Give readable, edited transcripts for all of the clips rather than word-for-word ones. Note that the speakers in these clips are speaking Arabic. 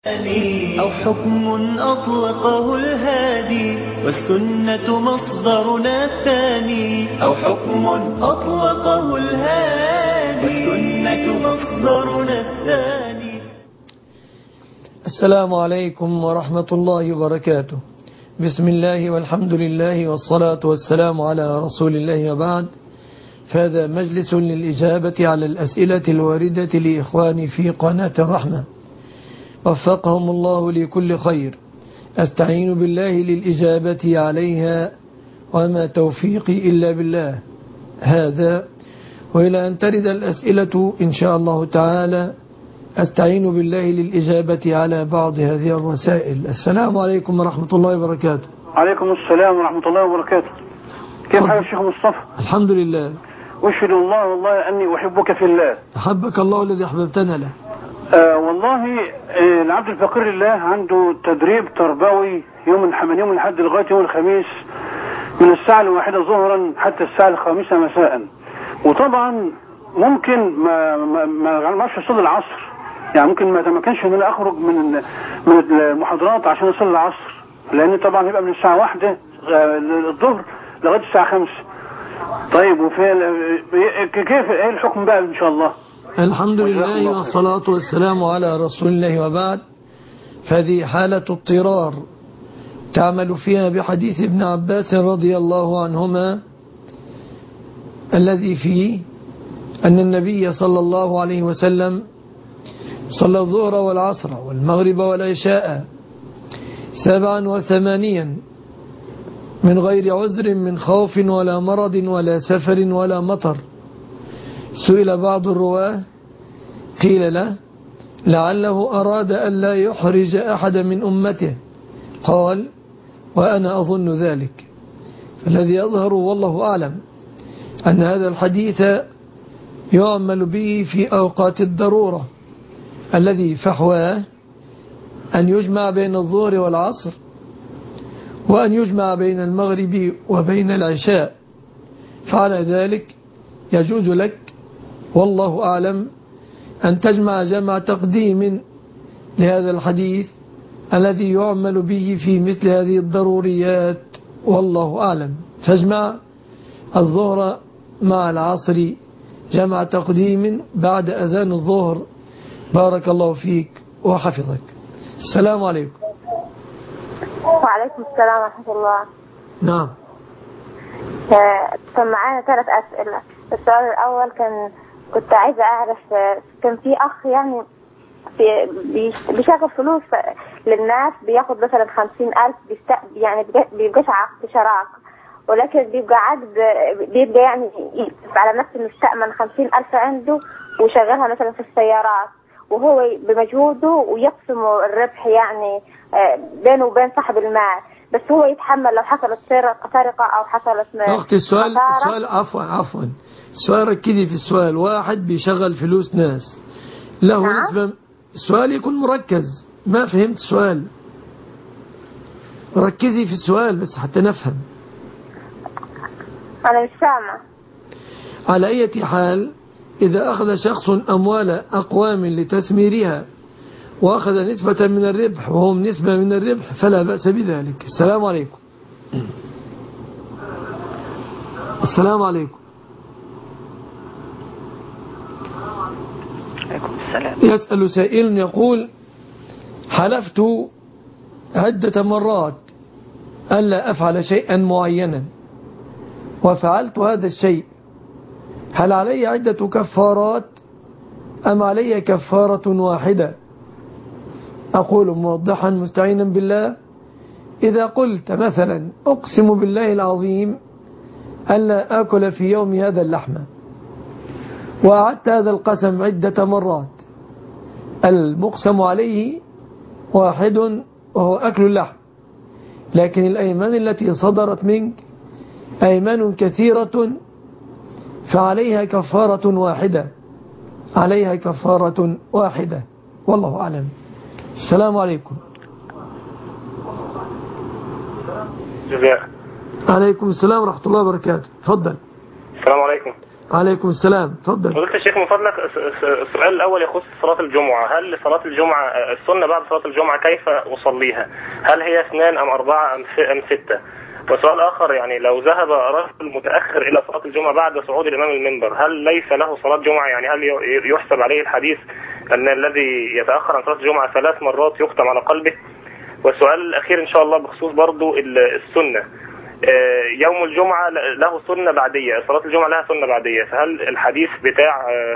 أو حكم أطلقه الهادي والسنة مصدرنا الثاني. أو حكم أطلقه الهادي والسنة مصدرنا الثاني. السلام عليكم ورحمة الله وبركاته. بسم الله والحمد لله والصلاة والسلام على رسول الله وبعد. فهذا مجلس للإجابة على الأسئلة الواردة لإخواني في قناة الرحمة، وفقهم الله لكل خير. أستعين بالله للإجابة عليها وما توفيقي إلا بالله. هذا وإلى أن ترد الأسئلة إن شاء الله تعالى أستعين بالله للإجابة على بعض هذه الرسائل. السلام عليكم ورحمة الله وبركاته. عليكم السلام ورحمة الله وبركاته. كيف حالك الشيخ مصطفى؟ الحمد لله. أشهد الله والله أني أحبك في الله. أحبك الله الذي أحببتنا له. والله العبد الفقير لله عنده تدريب تربوي من يوم الأحد لغاية يوم الخميس من الساعة 1 ظهرا حتى الساعة 5 مساء. وطبعا ممكن ما أصلي العصر، يعني ممكن ما كانش ان انا اخرج من المحاضرات عشان اصلي العصر، لان طبعا هيبقى من الساعه 1 الظهر لغايه الساعه 5. طيب كيف ايه الحكم بقى ان شاء الله؟ الحمد لله والصلاة والسلام على رسول الله وبعد. فهذه حالة اضطرار تعمل فيها بحديث ابن عباس رضي الله عنهما الذي فيه أن النبي صلى الله عليه وسلم صلى الظهر والعصر والمغرب والعشاء 87 من غير عذر من خوف ولا مرض ولا سفر ولا مطر. سئل بعض الرواه قيل له لعله أراد أن لا يحرج أحد من أمته، قال وأنا أظن ذلك. الذي يظهر والله أعلم أن هذا الحديث يعمل به في أوقات الضرورة، الذي فحواه أن يجمع بين الظهر والعصر، وأن يجمع بين المغرب وبين العشاء. فعلى ذلك يجوز لك والله أعلم أن تجمع جمع تقديم لهذا الحديث الذي يعمل به في مثل هذه الضروريات، والله أعلم. فاجمع الظهر مع العصر جمع تقديم بعد أذان الظهر. بارك الله فيك وحفظك. السلام عليكم. وعليكم السلام ورحمة الله. نعم. كان معانا 3 أسئلة. السؤال الأول كنت عايزة أعرف، كان في أخ يعني بيشغل فلوس للناس، بياخد مثلا 50,000 يعني بيبقاش عقد شراك، ولكن بيبقى عقد بيبقى يعني على نفس انه استأمن 50,000 عنده وشغلها مثلا في السيارات، وهو بمجهوده ويقسم الربح يعني بينه وبين صاحب المال، بس هو يتحمل لو حصلت سرقة أو حصلت أختي السؤال عفوا السؤال ركزي في السؤال. واحد بيشغل فلوس ناس له نسبة. السؤال يكون مركز. ما فهمت السؤال، ركزي في السؤال بس حتى نفهم. أنا مش سامع. على أي حال، إذا أخذ شخص أموال أقوام لتثميرها وأخذ نسبة من الربح وهم نسبة من الربح فلا بأس بذلك. السلام عليكم. السلام عليكم. يسأل سائل يقول حلفت عدة مرات ألا أفعل شيئا معينا وفعلت هذا الشيء، هل علي عدة كفارات أم علي كفارة واحدة؟ أقول موضحا مستعينا بالله، إذا قلت مثلا أقسم بالله العظيم ألا آكل في يوم هذا اللحمة، وأعدت هذا القسم عدة مرات، المقسم عليه واحد وهو أكل اللحم، لكن الأيمان التي صدرت منك أيمان كثيرة فعليها كفارة واحدة، عليها كفارة واحدة، والله أعلم. السلام عليكم. عليكم السلام ورحمة الله وبركاته. تفضل. السلام عليكم. عليكم السلام، تفضل. فضيلة الشيخ من فضلك، السؤال الأول يخص صلاة الجمعة. هل صلاة الجمعة السنة بعد صلاة الجمعة كيف أصليها؟ هل هي 2 أم 4 أم 6؟ وسؤال آخر، يعني لو ذهب رجل متأخر إلى صلاة الجمعة بعد صعود الإمام المنبر، هل ليس له صلاة جمعة؟ يعني هل يحسب عليه الحديث أن الذي يتأخر عن صلاة الجمعة 3 مرات يختم على قلبه؟ والسؤال الأخير إن شاء الله بخصوص برضو السنة، يوم الجمعة له سنة بعدية، صلاة الجمعة لها سنة بعدية، فهل الحديث بتاع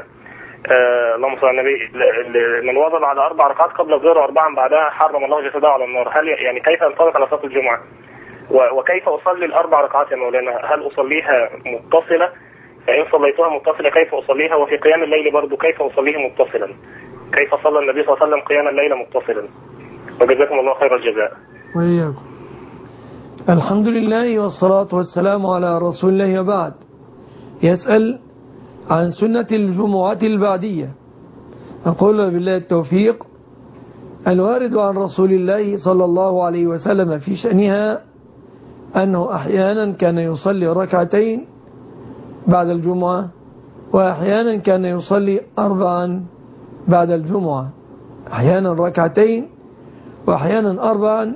اللهم صل على النبي من وضع على 4 ركعات قبل الظهر و4 بعدها حرم الله جسده على النار، هل يعني كيف ينطبق على صلاة الجمعة؟ وكيف أصلي ال4 ركعات يا مولانا؟ هل أصليها متصلة؟ فإن صليتها متصلة كيف أصليها؟ وفي قيام الليل برضو كيف أصليه متصلا؟ كيف صلى النبي صلى الله عليه وسلم قيام الليل متصلا؟ وجزاكم الله خير الجزاء. وإياكم. الحمد لله والصلاة والسلام على رسول الله. وبعد، يسأل عن سنة الجمعة البعدية. أقول بالله التوفيق. الوارد عن رسول الله صلى الله عليه وسلم في شأنها أنه أحيانا كان يصلي 2 ركعات بعد الجمعة، وأحيانا كان يصلي 4 بعد الجمعة، أحيانا 2 ركعات وأحيانا 4،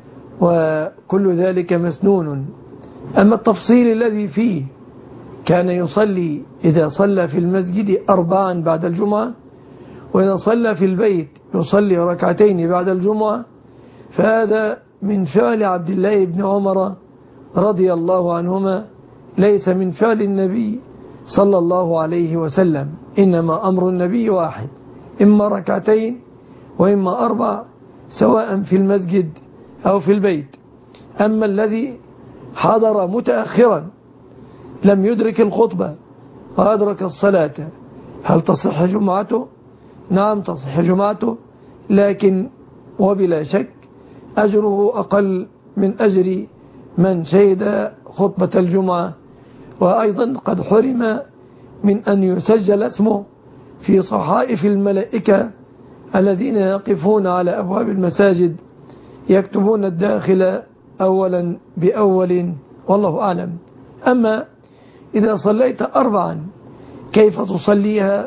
وكل ذلك مسنون. أما التفصيل الذي فيه كان يصلي إذا صلى في المسجد 4 بعد الجمعة، وإذا صلى في البيت يصلي 2 ركعتين بعد الجمعة، فهذا من فعل عبد الله بن عمر رضي الله عنهما، ليس من فعل النبي صلى الله عليه وسلم. إنما أمر النبي واحد، إما 2 ركعتين وإما 4، سواء في المسجد أو في البيت. أما الذي حضر متأخرا لم يدرك الخطبة وأدرك الصلاة، هل تصح جمعته؟ نعم تصح جمعته، لكن وبلا شك أجره أقل من أجر من شهد خطبة الجمعة. وأيضا قد حرم من أن يسجل اسمه في صحائف الملائكة الذين يقفون على أبواب المساجد يكتبون الداخل أولا بأول، والله أعلم. أما إذا صليت 4 كيف تصليها؟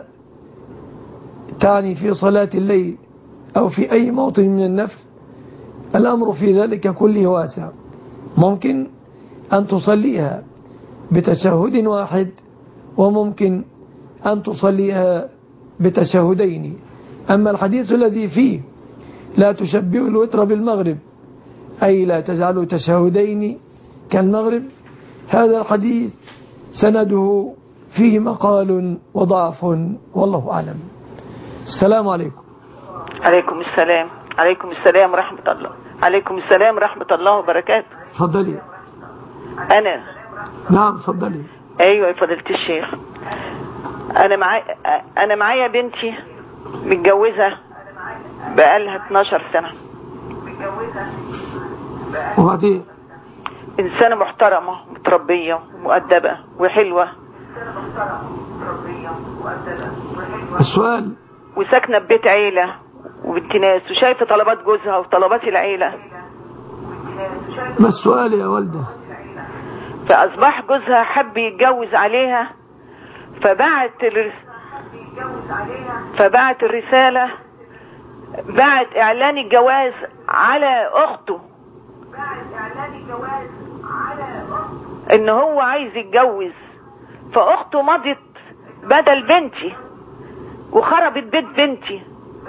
تعني في صلاة الليل أو في أي موطن من النفل؟ الأمر في ذلك كله واسع. ممكن أن تصليها بتشهد واحد، وممكن أن تصليها بتشهدين. أما الحديث الذي فيه لا تشبه الوتر بالمغرب، أي لا تجعلوا تشهدين كالمغرب، هذا الحديث سنده فيه مقال وضعف، والله أعلم. السلام عليكم. عليكم السلام. عليكم السلام ورحمة الله. عليكم السلام ورحمة الله وبركاته. تفضلي. أنا. نعم تفضلي. أيوة يا فضيلة الشيخ، أنا معايا بنتي متجوزة بقالها 12 سنة. وبعدين؟ إنسانة محترمة متربية ومؤدبة وحلوة. السؤال؟ وساكنة ببيت عيلة وبنت ناس، وشايفة طلبات جوزها وطلبات العيلة. ما السؤال يا والدة؟ فأصبح جوزها حب يتجوز عليها، فبعت الرسالة، بعت إعلان الجواز على أخته، إن هو عايز يتجوز. فأخته مضت بدل بنتي وخربت بيت بنتي،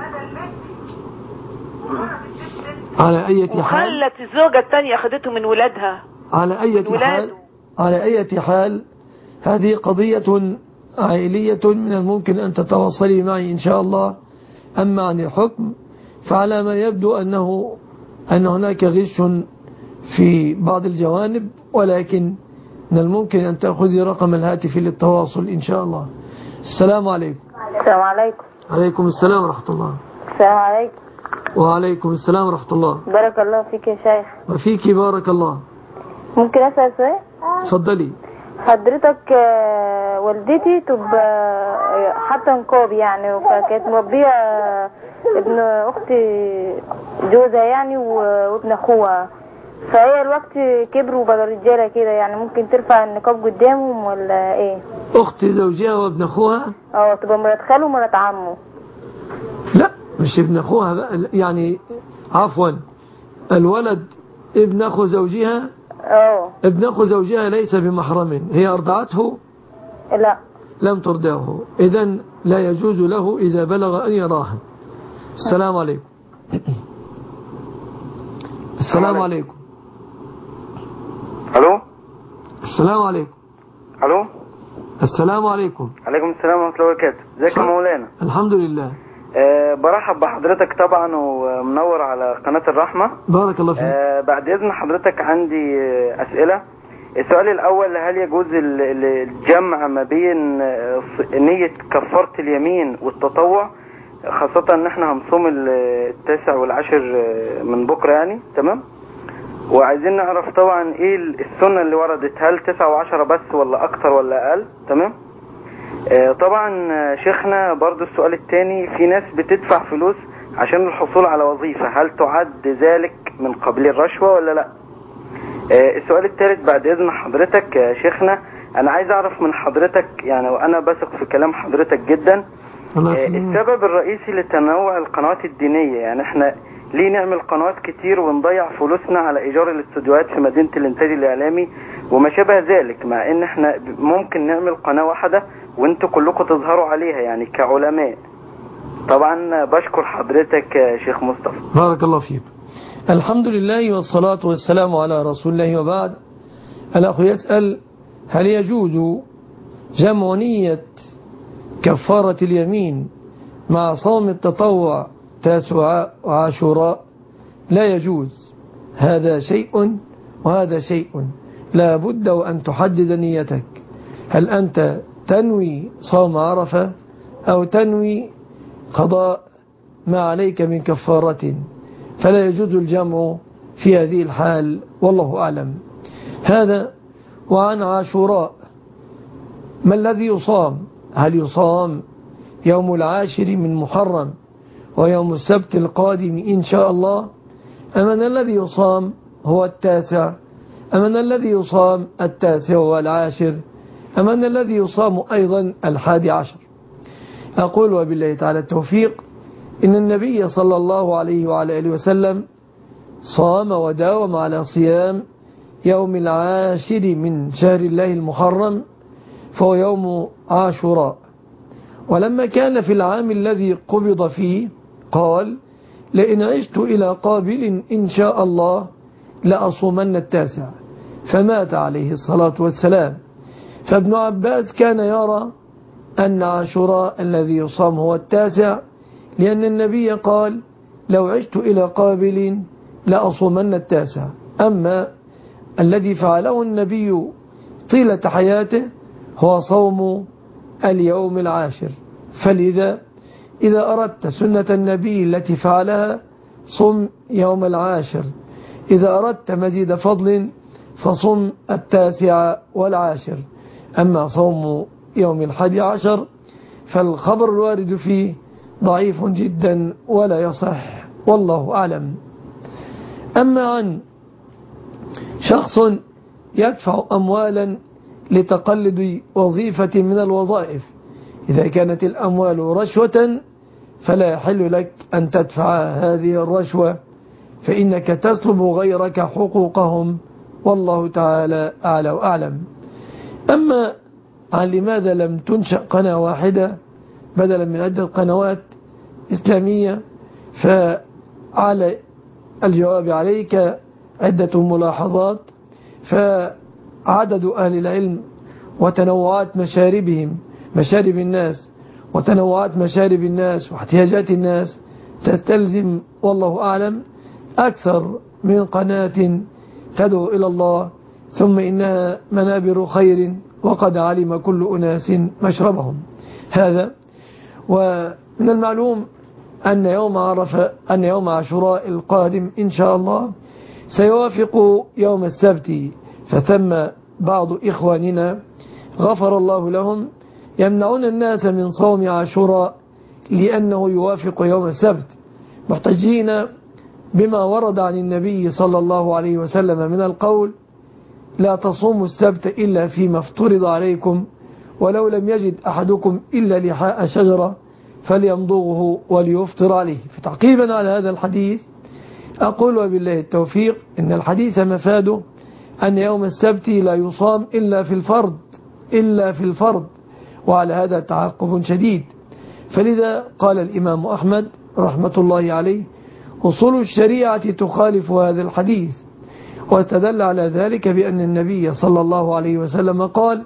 على أي حال، وخلت الزوجة الثانية أخذته من ولادها. على أي حال هذه قضية عائلية من الممكن أن تتواصلي معي إن شاء الله. أما عن الحكم فعلى ما يبدو أن هناك غش في بعض الجوانب، ولكن من الممكن أن تأخذي رقم الهاتف للتواصل إن شاء الله. السلام عليكم. السلام عليكم. عليكم السلام ورحمة الله. السلام عليكم. وعليكم السلام ورحمة الله. بارك الله فيك يا شيخ. وفيك بارك الله. ممكن أسأل سؤال؟ تفضلي. حضرتك والدتي تبقى حاطه نقاب يعني، فكانت مربيه ابن اختي جوزها يعني وابن اخوها، فهي الوقت كبروا وبقوا رجاله كده، يعني ممكن ترفع النقاب قدامهم ولا ايه؟ أخت زوجها وابن أخوها؟ تبقى مرات خاله ومرات عمه. لا مش ابن أخوها بقى، يعني عفوا الولد ابن أخو زوجها. ابن أخو زوجها ليس بمحرم، هي أرضعته؟ لا لم ترضعه، إذن لا يجوز له إذا بلغ أن يراها. السلام عليكم. السلام عليكم. الو. السلام عليكم. الو. السلام عليكم. عليكم السلام ورحمه الله وبركاته. ازيك يا مولانا؟ الحمد لله. برحب بحضرتك طبعا ومنور على قناة الرحمة. بارك الله فيك. بعد إذن حضرتك عندي أسئلة. السؤال الأول، هل يجوز الجمع ما بين نية كفارة اليمين والتطوع، خاصة ان احنا هنصوم 9 و10 من بكرة يعني، تمام؟ وعايزين نعرف طبعا ايه السنة اللي وردت، هل 9 و10 بس ولا اكتر ولا اقل، تمام؟ طبعا شيخنا برضو السؤال الثاني، في ناس بتدفع فلوس عشان الحصول على وظيفة، هل تعد ذلك من قبيل الرشوة ولا لا؟ السؤال الثالث بعد اذن حضرتك يا شيخنا، انا عايز اعرف من حضرتك يعني، وانا بثق في كلام حضرتك جدا، السبب الرئيسي لتنوع القنوات الدينية، يعني احنا ليه نعمل قنوات كتير ونضيع فلوسنا على ايجار الاستوديوهات في مدينة الانتاج الاعلامي وما شابه ذلك، مع ان احنا ممكن نعمل قناة واحدة وانتوا كلكم تظهروا عليها يعني كعلماء. طبعا بشكر حضرتك يا شيخ مصطفى. بارك الله فيك. الحمد لله والصلاة والسلام على رسول الله، وبعد. الأخ يسأل هل يجوز جمع نية كفارة اليمين مع صوم التطوع 9 وعاشوراء؟ لا يجوز، هذا شيء وهذا شيء، لا بد وأن تحدد نيتك، هل أنت تنوي صوم عرفة أو تنوي قضاء ما عليك من كفارة، فلا يجوز الجمع في هذه الحال، والله أعلم. هذا. وعن عاشوراء، ما الذي يصام؟ هل يصام يوم 10 من محرم ويوم السبت القادم إن شاء الله، أم أن الذي يصام هو 9، أم أن الذي يصام 9 و10، أم أن الذي يصام أيضا 11؟ أقول وبالله تعالى التوفيق، إن النبي صلى الله عليه وعلى آله وسلم صام وداوم على صيام يوم 10 من شهر الله المحرم، فهو يوم عاشوراء. ولما كان في العام الذي قبض فيه قال لئن عشت إلى قابل إن شاء الله لأصومن 9، فمات عليه الصلاة والسلام. فابن عباس كان يرى أن عاشوراء الذي يصام هو 9، لأن النبي قال لو عشت إلى قابل لأصومن 9. أما الذي فعله النبي طيلة حياته هو صوم اليوم 10. فلذا إذا أردت سنة النبي التي فعلها صم يوم 10، إذا أردت مزيد فضل فصم 9 و10. أما صوم يوم 11 فالخبر الوارد فيه ضعيف جدا ولا يصح، والله أعلم. أما عن شخص يدفع أموالا لتقلد وظيفة من الوظائف، إذا كانت الأموال رشوة فلا يحل لك أن تدفع هذه الرشوة، فإنك تسلب غيرك حقوقهم، والله تعالى أعلى وأعلم. أما عن لماذا لم تنشأ قناة واحدة بدلا من عدة قنوات إسلامية، فعلى الجواب عليك عدة ملاحظات. فعدد أهل العلم وتنوعات مشارب الناس وتنوعات مشارب الناس واحتياجات الناس تستلزم، والله أعلم، أكثر من قناة تدعو إلى الله، ثم إنها منابر خير وقد علم كل أناس مشربهم. هذا. ومن المعلوم أن يوم عاشوراء القادم إن شاء الله سيوافق يوم السبت، فثم بعض إخواننا غفر الله لهم يمنعون الناس من صوم عاشوراء لأنه يوافق يوم السبت، محتجين بما ورد عن النبي صلى الله عليه وسلم من القول لا تصوموا السبت إلا فيما افترض عليكم، ولو لم يجد أحدكم إلا لحاء شجرة فليمضغه وليفطر عليه. فتعقيبا على هذا الحديث أقول وبالله التوفيق إن الحديث مفاده أن يوم السبت لا يصام إلا في الفرض، وعلى هذا تعقب شديد. فلذا قال الإمام أحمد رحمة الله عليه أصول الشريعة تخالف هذا الحديث، واستدل على ذلك بأن النبي صلى الله عليه وسلم قال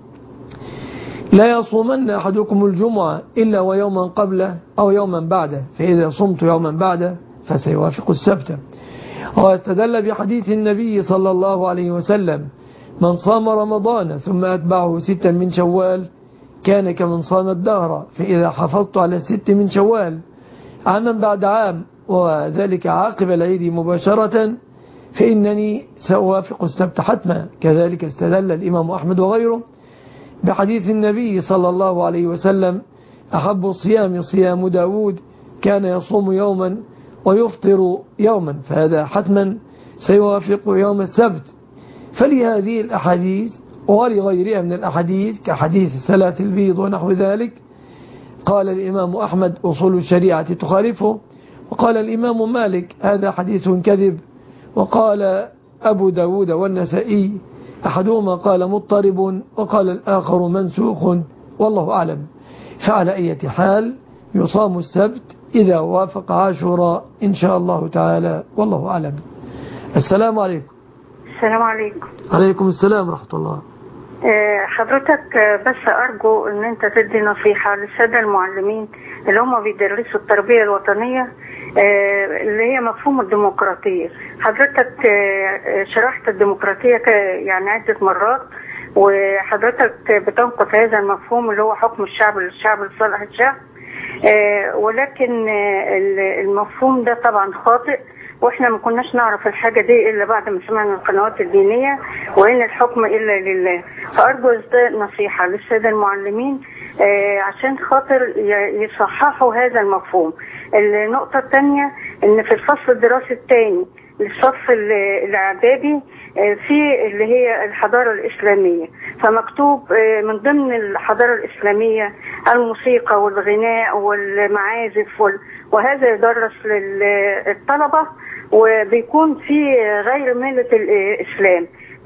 لا يصومن أحدكم الجمعة إلا ويوما قبله أو يوما بعده، فإذا صمت يوما بعده فسيوافق السبت. واستدل بحديث النبي صلى الله عليه وسلم من صام رمضان ثم أتبعه 6 من شوال كان كمن صام الدهر، فإذا حفظت على 6 من شوال عاما بعد عام وذلك عاقب العيد مباشرة فإنني سأوافق السبت حتما. كذلك استدل الإمام أحمد وغيره بحديث النبي صلى الله عليه وسلم أحب الصيام صيام داود كان يصوم يوما ويفطر يوما، فهذا حتما سيوافق يوم السبت. فلهذه الأحاديث ولغيرها من الأحاديث كحديث 3 البيض ونحو ذلك قال الإمام أحمد أصول الشريعة تخالفه، وقال الإمام مالك هذا حديث كذب، وقال أبو داود والنسائي أحدهما قال مضطرب وقال الآخر منسوخ، والله أعلم. فعلى أي حال يصام السبت إذا وافق عاشوراء إن شاء الله تعالى، والله أعلم. السلام عليكم. السلام عليكم. عليكم السلام ورحمة الله. حضرتك بس أرجو أن أنت تدي نصيحة للسادة المعلمين اللي هم بيدرسوا التربية الوطنية اللي هي مفهوم الديمقراطية. حضرتك شرحت الديمقراطية يعني عدة مرات، وحضرتك بتنقض هذا المفهوم اللي هو حكم الشعب للشعب لصالح الشعب، ولكن المفهوم ده طبعا خاطئ، واحنا ما كناش نعرف الحاجة دي الا بعد ما سمعنا القنوات الدينية وان الحكم الا لله. فارجو نصيحة للسادة المعلمين عشان خاطر يصححوا هذا المفهوم. النقطة الثانية ان في الفصل الدراسي الثاني للصف الاعدادي في اللي هي الحضارة الإسلامية، فمكتوب من ضمن الحضارة الإسلامية الموسيقى والغناء والمعازف وهذا يدرس للطلبة وبيكون في غير ملة الإسلام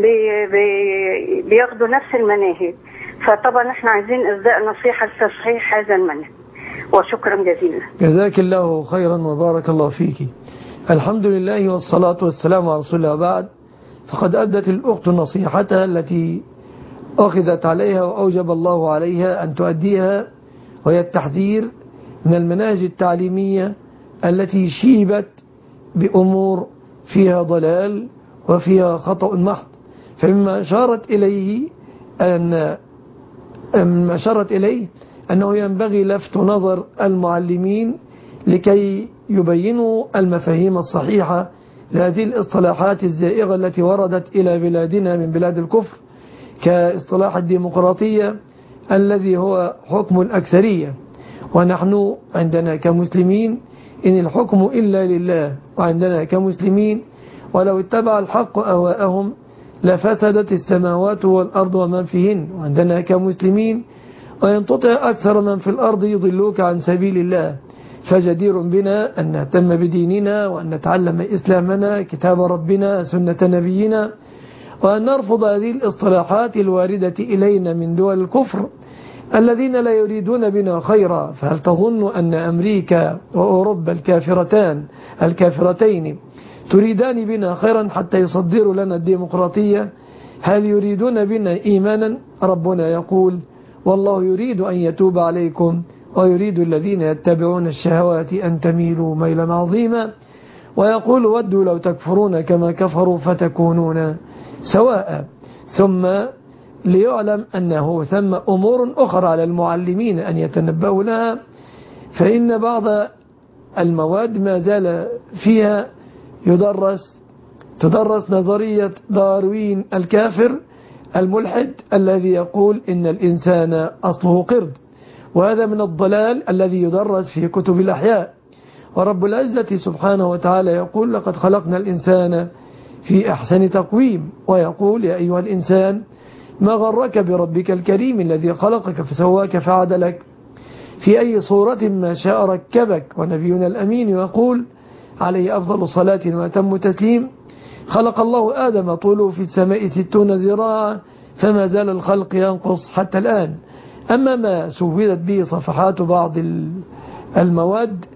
بياخدوا نفس المناهج. فطبعا احنا عايزين إصداء نصيحة لتصحيح هذا المنهج، وشكرا جزيلا. جزاك الله خيرا وبارك الله فيك. الحمد لله والصلاة والسلام على رسول الله. بعد فقد أدت الأخت نصيحتها التي أخذت عليها وأوجب الله عليها أن تؤديها، وهي التحذير من المناهج التعليمية التي شيبت بأمور فيها ضلال وفيها خطأ محض. فمما أشارت إليه أنه ينبغي لفت نظر المعلمين لكي يبينوا المفاهيم الصحيحة لهذه الاصطلاحات الزائغة التي وردت إلى بلادنا من بلاد الكفر، كاصطلاح الديمقراطية الذي هو حكم الأكثرية. ونحن عندنا كمسلمين إن الحكم إلا لله، وعندنا كمسلمين ولو اتبع الحق أهواءهم لفسدت السماوات والأرض ومن فيهن، وعندنا كمسلمين وإن تطع أكثر من في الأرض يضلوك عن سبيل الله. فجدير بنا أن نهتم بديننا وأن نتعلم إسلامنا كتاب ربنا سنة نبينا، وأن نرفض هذه الاصطلاحات الواردة إلينا من دول الكفر الذين لا يريدون بنا خيرا. فهل تظن أن أمريكا وأوروبا الكافرتين تريدان بنا خيرا حتى يصدروا لنا الديمقراطية؟ هل يريدون بنا إيمانا؟ ربنا يقول والله يريد أن يتوب عليكم ويريد الذين يتبعون الشهوات أن تميلوا ميلا عظيما، ويقول ودوا لو تكفرون كما كفروا فتكونون سواء. ثم ليعلم أنه ثم أمور أخرى على المعلمين أن يتنبأوا لها، فإن بعض المواد ما زال فيها تدرس نظرية داروين الكافر الملحد الذي يقول إن الإنسان أصله قرد، وهذا من الضلال الذي يدرس في كتب الأحياء. ورب العزة سبحانه وتعالى يقول لقد خلقنا الإنسان في أحسن تقويم، ويقول يا أيها الإنسان ما غرك بربك الكريم الذي خلقك فسواك فعدلك في أي صورة ما شاء ركبك. ونبينا الأمين يقول عليه أفضل صلاة وأتم تسليم: خلق الله آدم طوله في السماء 60 ذراعا فما زال الخلق ينقص حتى الآن. أما ما سودت به صفحات بعض المواد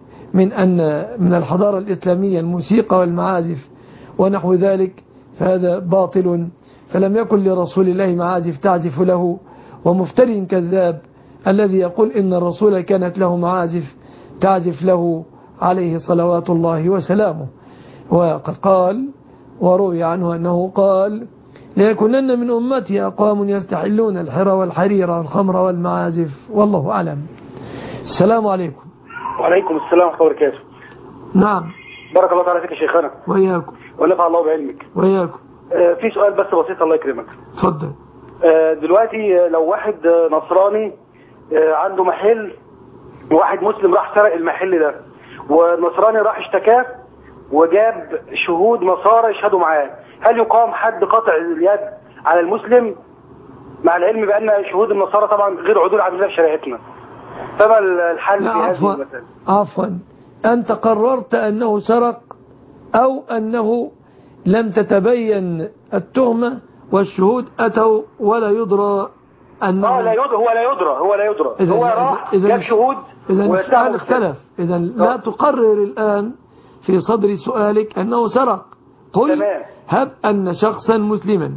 من الحضارة الإسلامية الموسيقى والمعازف ونحو ذلك فهذا باطل، فلم يكن لرسول الله معازف تعزف له، ومفتري كذاب الذي يقول إن الرسول كانت له معازف تعزف له عليه صلوات الله وسلامه. وقد قال وروي عنه أنه قال: ليكونن من أمتي أقوام يستحلون الحر والحرير والخمر والمعازف. والله أعلم. السلام عليكم. وعليكم السلام ورحمة الله وبركاته. نعم. بارك الله تعالى فيك يا شيخنا. وإياكم. ونفع الله بعلمك. وإياكم. في سؤال بس بسيط الله يكرمك. اتفضل. دلوقتي لو واحد نصراني عنده محل وواحد مسلم راح سرق المحل ده، والنصراني راح اشتكاه وجاب شهود نصارى يشهدوا معاه، هل يقام حد قطع اليد على المسلم مع العلم بأن شهود النصارى طبعا غير عدول عن الله في شريعتنا؟ فما الحل في هذه المسألة؟ عفوا، أنت قررت أنه سرق أو أنه لم تتبين التهمة والشهود أتوا ولا يدرى أنه لا يدرى، هو لا يدرى هو راح جاب شهود. إذا السؤال اختلف. إذا لا تقرر الآن في صدر سؤالك أنه سرق. قل هب أن شخصا مسلما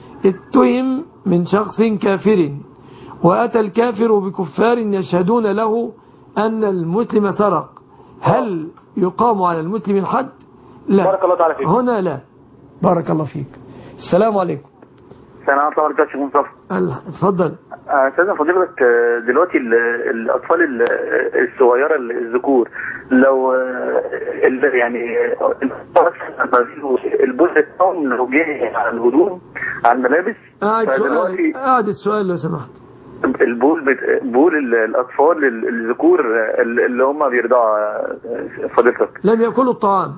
اتهم من شخص كافر، وأتى الكافر بكفار يشهدون له أن المسلم سرق، هل يقام على المسلم الحد؟ لا. بارك الله تعالى فيك. هنا لا. بارك الله فيك. السلام عليكم. السلام عليكم ورحمة الله وبركاته. اتفضل. أستاذ فضيلتك، دلوقتي الأطفال الصغيرة الذكور لو يعني البول بتاعهم لو جه على الهدوم على الملابس، أعد السؤال لو سمحت. بول الأطفال الذكور اللي هم بيرضعوا فضيلتك لم يأكلوا الطعام.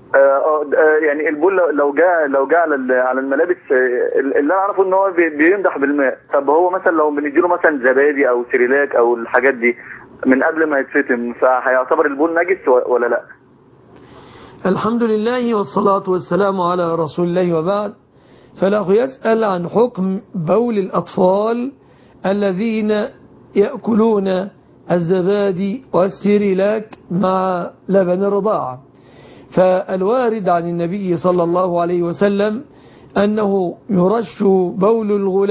يعني البول لو جاء على الملابس، اللي انا اعرفه ان هو بينضح بالماء. طب هو مثلا لو بنديله مثلا زبادي او سيريلاك او الحاجات دي من قبل ما يتفتم، فهيعتبر البول نجس ولا لا؟ الحمد لله والصلاة والسلام على رسول الله، وبعد. فالأخ يسأل عن حكم بول الأطفال الذين يأكلون الزبادي والسيريلاك مع لبن الرضاعة. فالوارد عن النبي صلى الله عليه وسلم أنه يرش بول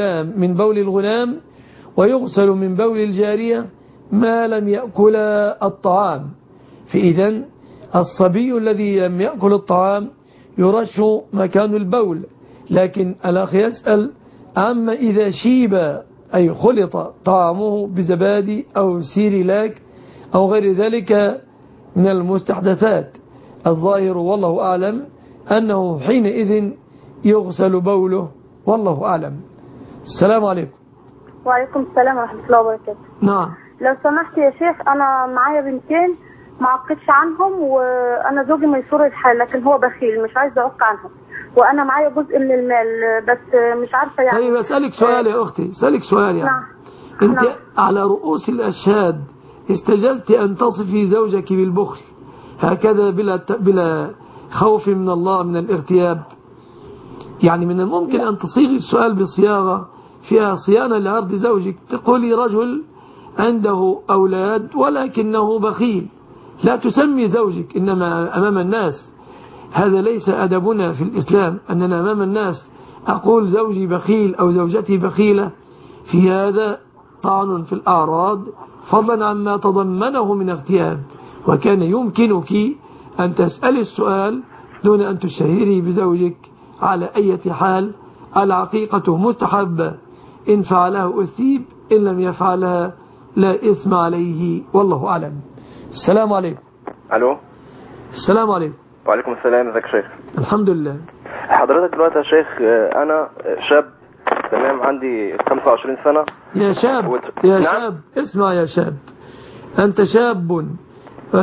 الغلام ويغسل من بول الجارية ما لم يأكل الطعام. فإذن الصبي الذي لم يأكل الطعام يرش مكان البول. لكن الأخ يسأل عما إذا شيب أي خلط طعامه بزبادي أو سيريلاك أو غير ذلك من المستحدثات. الظاهر والله أعلم أنه حينئذ يغسل بوله، والله أعلم. السلام عليكم. وعليكم السلام ورحمة الله وبركاته. نعم. لو سمحت يا شيخ، أنا معايا بنتين ما عقدش عنهم، وأنا زوجي ميسور الحال لكن هو بخيل مش عايز أعق عنهم، وأنا معايا جزء من المال بس مش عارفة يعني. طيب أسألك سؤال يا أختي، أسألك سؤال يعني. نعم. أنت نعم. على رؤوس الأشهاد استجلت أن تصفي زوجك بالبخل هكذا بلا خوف من الله من الارتياب؟ يعني من الممكن أن تصيغي السؤال بصياغة فيها صيانة لعرض زوجك، تقولي رجل عنده أولاد ولكنه بخيل، لا تسمي زوجك إنما أمام الناس. هذا ليس أدبنا في الإسلام، أننا أمام الناس أقول زوجي بخيل أو زوجتي بخيلة. في هذا طعن في الأعراض فضلا عما تضمنه من اغتياب. وكان يمكنك أن تسأل السؤال دون أن تشهري بزوجك على أي حال. العقيقة مستحبة، إن فعلها أثيب، إن لم يفعلها لا إثم عليه، والله أعلم. السلام عليكم. ألو. السلام عليكم. وعليكم السلام. ازيك يا شيخ؟ الحمد لله. حضرتك دلوقتي يا شيخ أنا شاب تمام، عندي 25 سنة. يا شاب يا شاب اسمع يا شاب، أنت شاب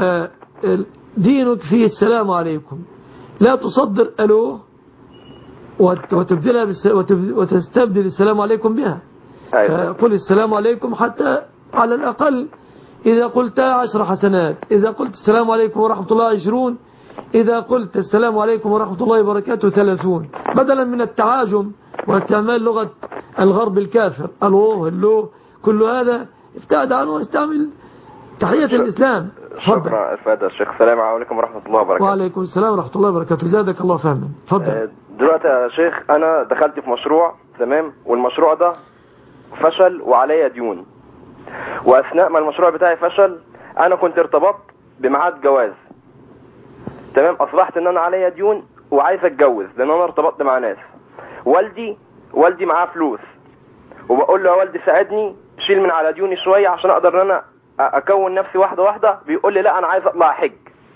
دينك فيه السلام عليكم، لا تصدر ألو وتبدلها وتستبدل السلام عليكم بها. فقل السلام عليكم حتى على الأقل إذا قلت 10 حسنات، إذا قلت السلام عليكم ورحمة الله 20، إذا قلت السلام عليكم ورحمة الله وبركاته 30، بدلا من التعاجم واستعمال لغة الغرب الكافر الوه اللو، كل هذا ابتعد عنه واستعمل تحية الإسلام. شكرا الفادة الشيخ. السلام عليكم ورحمة الله وبركاته. وعليكم السلام ورحمة الله وبركاته. زادك الله فهما. تفضل. دلوقتي يا شيخ أنا دخلت في مشروع تمام، والمشروع ده فشل وعليا ديون، وأثناء ما المشروع بتاعي فشل أنا كنت ارتبطت بميعاد جواز تمام، أصبحت إن أنا عليا ديون وعايز أتجوز لأن أنا ارتبطت مع ناس. والدي معاه فلوس، وبقول له يا والدي ساعدني شيل من على ديوني شوية عشان أقدر إن أنا أكون نفسي واحدة واحدة. بيقول لي لا أنا عايز أطلع حج.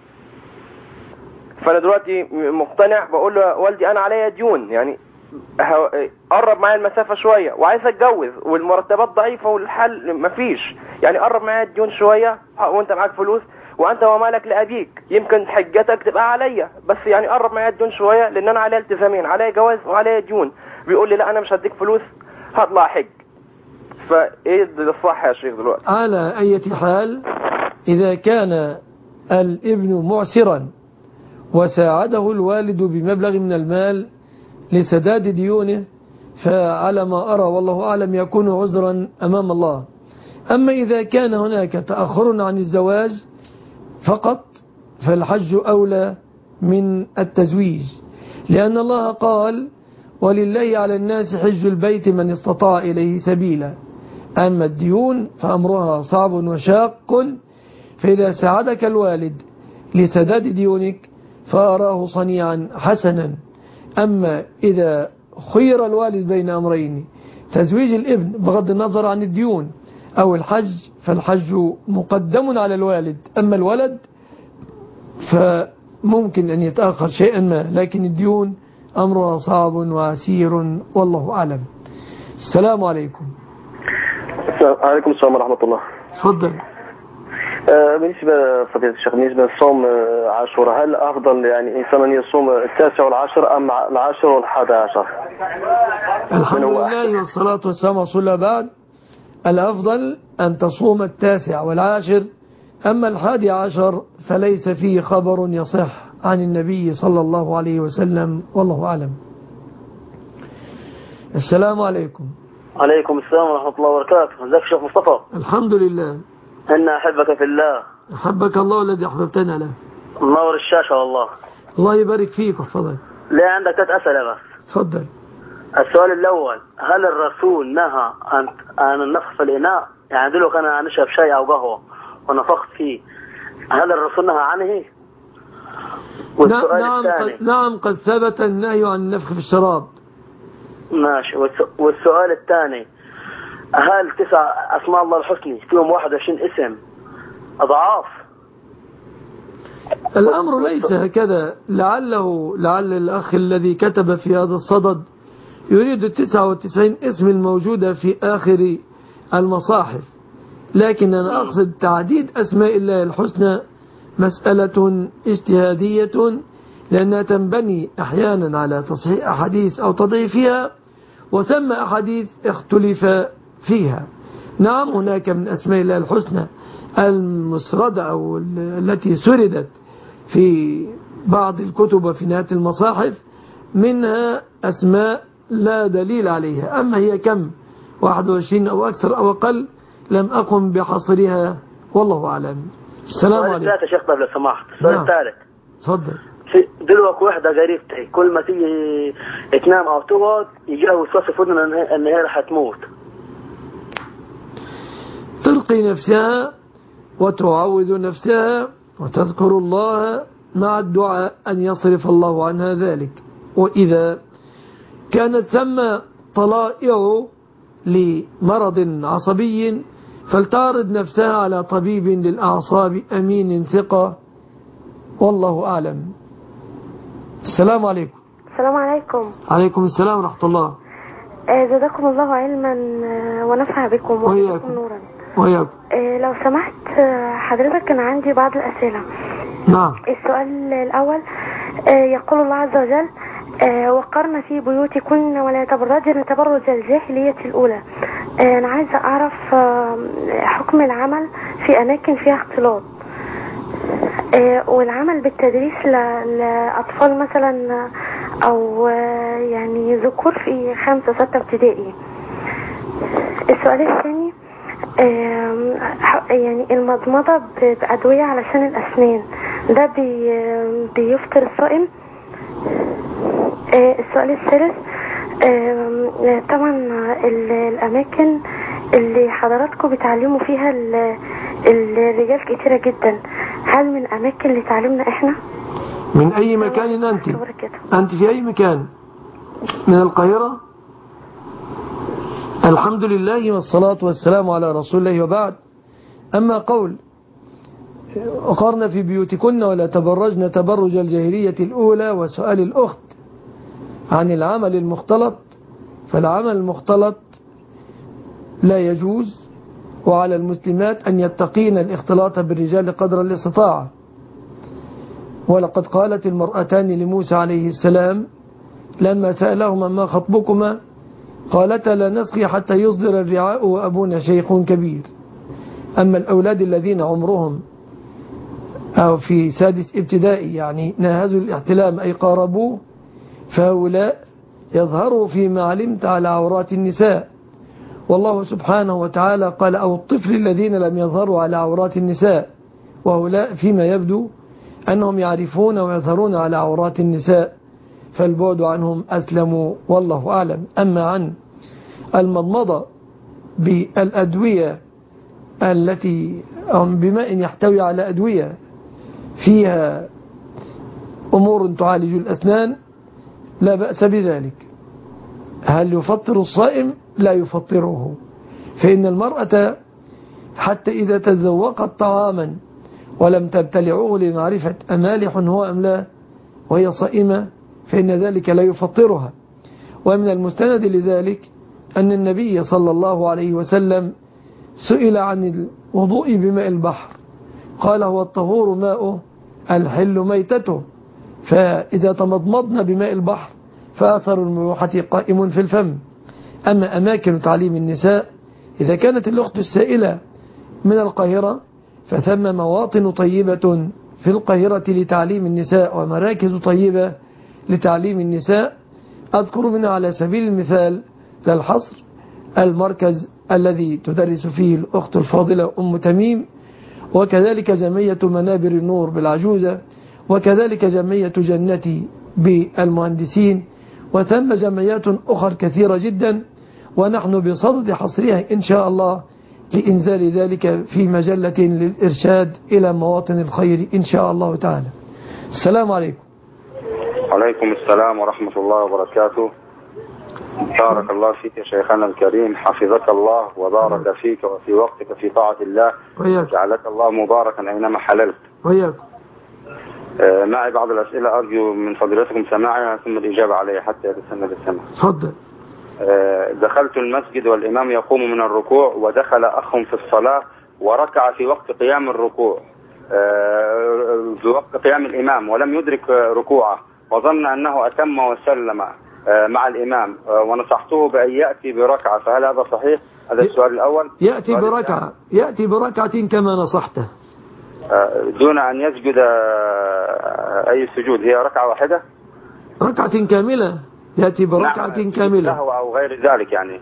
فأنا دلوقتي مقتنع، بقول له يا والدي أنا عليا ديون، يعني قرب معايا المسافة شوية وعايز أتجوز والمرتبات ضعيفة والحل مفيش، يعني قرب معايا الديون شوية وأنت معاك فلوس وأنت ومالك لأبيك، يمكن حجتك تبقى عليا، بس يعني قرب معايا الديون شوية لأن أنا عليا التزامين، عليا جواز وعليا ديون. بيقول لي لا أنا مش هديك فلوس هطلع حج. فإيه الصح يا شيخ دلوقتي؟ على أي حال إذا كان الابن معسرا وساعده الوالد بمبلغ من المال لسداد ديونه، فعلى ما أرى والله أعلم يكون عذرا أمام الله. أما إذا كان هناك تأخر عن الزواج فقط فالحج أولى من التزويج، لأن الله قال ولله على الناس حج البيت من استطاع إليه سبيلا. أما الديون فأمرها صعب وشاق، فإذا ساعدك الوالد لسداد ديونك فأراه صنيعا حسنا. أما إذا خير الوالد بين أمرين، تزويج الابن بغض النظر عن الديون أو الحج، فالحج مقدم على الوالد. أما الولد فممكن أن يتأخر شيئا ما، لكن الديون أمرها صعب وعسير والله أعلم. السلام عليكم. عليكم السلام ورحمة الله. تفضل. بالنسبة فضيلة الشيخ، بالنسبة لصوم عاشوراء، هل أفضل يعني إنسان يصوم 9 والعاشر أم 10 و11؟ الحمد لله والصلاة والسلام على رسول الله. بعد الأفضل أن تصوم 9 والعاشر، أما 11 فليس فيه خبر يصح عن النبي صلى الله عليه وسلم والله أعلم. السلام عليكم. عليكم السلام ورحمة الله وبركاته. ازيك شيخ مصطفى؟ الحمد لله. إنا أحبك في الله. أحبك الله الذي أحببتنا له. منور الشاشة والله. الله يبارك فيك وحفظك. ليه عندك 3 أسئلة بس. تفضل. السؤال الأول، هل الرسول نهى عن النفخ في الإناء؟ يعني دلوقتي أنا نشرب شاي أو قهوة ونفخت فيه، هل الرسول نهى عنه؟ نعم قد ثبت النهي عن النفخ في الشراب. ماشي. والسؤال الثاني، هل 9 أسماء الله الحسنى فيهم 21 اسم أضعاف؟ الأمر ليس هكذا. لعل الأخ الذي كتب في هذا الصدد يريد 99 اسم الموجودة في آخر المصاحف، لكن أنا أقصد تعديد أسماء الله الحسنى مسألة اجتهادية، لأنها تنبني أحيانا على تصحيح أحاديث أو تضعيفها، وثم أحاديث اختلف فيها. نعم هناك من أسماء الله الحسنى المسردة أو التي سردت في بعض الكتب في نهاية المصاحف منها أسماء لا دليل عليها، أما هي كم 21 أو أكثر أو أقل لم أقم بحصرها والله أعلم. السلام عليكم. ثلاثة شيخ لو سمحت. السؤال الثالث. تفضل. دلوقتي واحدة قريبتي كل ما تيجي تنام أو تقعد يجيها وسواس في أذنها إن هي راح تموت. تلقي نفسها وتعوذ نفسها وتذكر الله مع الدعاء أن يصرف الله عنها ذلك. وإذا كانت ثم طلائع لمرض عصبي فلتعرض نفسها على طبيب للأعصاب أمين ثقة والله أعلم. السلام عليكم. السلام عليكم. عليكم السلام ورحمة الله. جزاكم الله علما ونفع بكم وإياكم نورا. وإياكم. لو سمحت حضرتك كان عندي بعض الأسئلة. نعم. السؤال الأول، يقول الله عز وجل وقرن في بيوتكن ولا تبرجن تبرج الجاهلية الأولى. أنا عايزة أعرف حكم العمل في أماكن فيها اختلاط، والعمل بالتدريس لأطفال مثلا أو يعني ذكور في 5-6 ابتدائي. السؤال الثاني يعني المضمضة بأدوية علشان الأسنان ده بيفطر الصائم. السؤال الثالث طبعا الأماكن اللي حضراتكم بتعلموا فيها الرجال كتيرة جدا، هل من أماكن اللي تعلمنا إحنا؟ من أي مكان أنت؟ أنت في أي مكان؟ من القاهرة؟ الحمد لله والصلاة والسلام على رسول الله. وبعد، أما قول وقرن في بيوتكن ولا تبرجن تبرج الجاهلية الأولى، وسؤال الأخت عن العمل المختلط، فالعمل المختلط لا يجوز، وعلى المسلمات أن يتقين الاختلاط بالرجال قدر الاستطاعة. ولقد قالت المرأتان لموسى عليه السلام لما سألهما ما خطبكما قالتا لا نسقي حتى يصدر الرعاء وأبونا شيخ كبير. أما الأولاد الذين عمرهم أو في 6 ابتدائي يعني ناهزوا الاحتلام أي قاربوه، فهؤلاء يظهروا فيما علمت على عورات النساء، والله سبحانه وتعالى قال أو الطفل الذين لم يظهروا على عورات النساء، وهؤلاء فيما يبدو أنهم يعرفون ويظهرون على عورات النساء، فالبعد عنهم أسلم والله أعلم. أما عن المضمضة بالأدوية التي بماء يحتوي على أدوية فيها أمور تعالج الأسنان لا بأس بذلك. هل يفطر الصائم؟ لا يفطره، فإن المرأة حتى إذا تذوقت طعاما ولم تبتلعه لمعرفة أمالح هو أم لا وهي صائمة فإن ذلك لا يفطرها. ومن المستند لذلك أن النبي صلى الله عليه وسلم سئل عن الوضوء بماء البحر قال هو الطهور ماؤه الحل ميتته، فإذا تمضمضنا بماء البحر فأثر المروحة قائم في الفم. أما أماكن تعليم النساء إذا كانت الأخت السائلة من القاهرة فثم مواطن طيبة في القاهرة لتعليم النساء ومراكز طيبة لتعليم النساء. أذكر منها على سبيل المثال للحصر المركز الذي تدرس فيه الأخت الفاضلة أم تميم، وكذلك جمعية منابر النور بالعجوزة، وكذلك جمعية جنتي بالمهندسين، وثم جمعيات أخرى كثيرة جدا، ونحن بصدد حصرها إن شاء الله لإنزال ذلك في مجلة للإرشاد إلى مواطن الخير إن شاء الله تعالى. السلام عليكم. وعليكم السلام ورحمة الله وبركاته. بارك الله فيك يا شيخنا الكريم، حفظك الله وبارك فيك وفي وقتك في طاعة الله، جعلك الله مباركا أينما حللت. وياكم. معي بعض الأسئلة أرجو من فضيلتكم سماعها ثم الإجابة عليها حتى يتسنى بالسمع. تفضل. دخلت المسجد والإمام يقوم من الركوع ودخل أخ في الصلاة وركع في وقت قيام الركوع في وقت قيام الإمام ولم يدرك ركوعه وظن أنه أتم وسلم مع الإمام، ونصحته بأن يأتي بركعة، فهل هذا صحيح؟ هذا السؤال الأول. يأتي بركعة كما نصحته دون أن يسجد أي سجود، هي ركعة واحدة؟ ركعة كاملة، يأتي بركعة كاملة أو غير ذلك يعني.